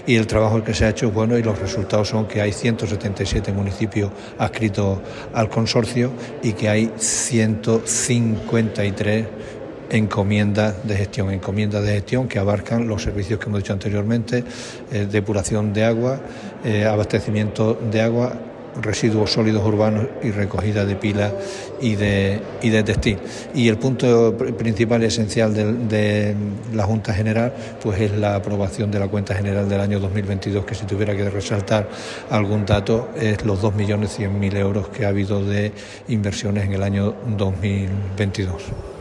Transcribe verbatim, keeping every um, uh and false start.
y el trabajo que se ha hecho es bueno y los resultados son que hay ciento setenta y siete municipios adscritos al consorcio y que hay ciento cincuenta y tres encomiendas de gestión, encomiendas de gestión que abarcan los servicios que hemos dicho anteriormente, eh, depuración de agua, eh, abastecimiento de agua, residuos sólidos urbanos y recogida de pilas y de, y de textil. Y el punto principal y esencial de, de la Junta General pues es la aprobación de la cuenta general del año dos mil veintidós, que si tuviera que resaltar algún dato es los dos millones cien mil euros que ha habido de inversiones en el año dos mil veintidós.